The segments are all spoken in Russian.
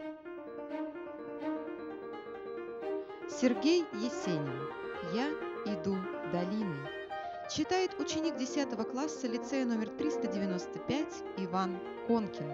Сергей Есенин. Я иду долиной. Читает ученик 10 класса лицея номер 395 Иван Конкин.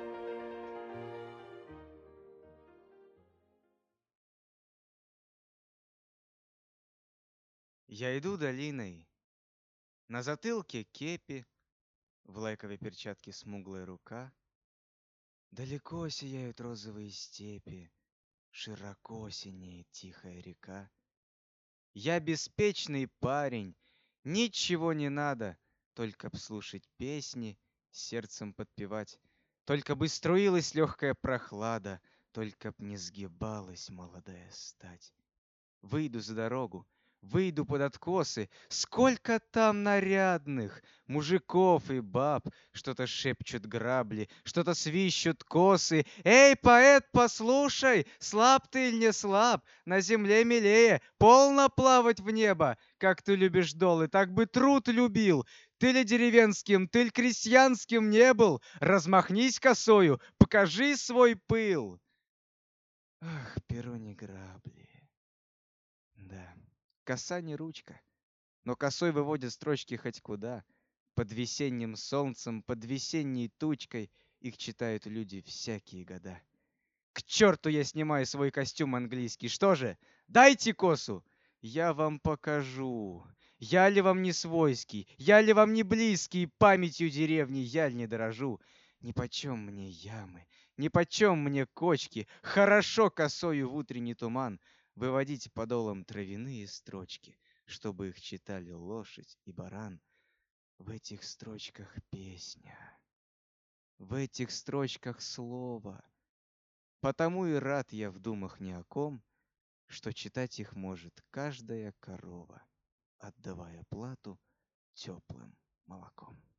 Я иду долиной. На затылке кепи, в лайковой перчатке смуглая рука. Далеко сияют розовые степи, широко синеет тихая река. Я беспечный парень, ничего не надо, только б слушать песни, сердцем подпевать. Только бы струилась легкая прохлада, только б не сгибалась молодая стать. Выйду за дорогу, выйду под откосы. Сколько там нарядных мужиков и баб. Что-то шепчут грабли, что-то свищут косы. Эй, поэт, послушай, слаб ты или не слаб? На земле милее, полно плавать в небо. Как ты любишь долы, так бы труд любил. Ты ли деревенским, ты ли крестьянским не был? Размахнись косою, покажи свой пыл. Ах, перо не грабли. Да, коса не ручка, но косой выводят строчки хоть куда. Под весенним солнцем, под весенней тучкой их читают люди всякие года. К черту я снимаю свой костюм английский. Что же, дайте косу, я вам покажу. Я ли вам не свойский, я ли вам не близкий, памятью деревни я ли не дорожу. Нипочем мне ямы, нипочем мне кочки, хорошо косою в утренний туман выводить подолом травяные строчки, чтобы их читали лошадь и баран. В этих строчках песня, в этих строчках слово. Потому и рад я в думах ни о ком, что читать их может каждая корова, отдавая плату теплым молоком.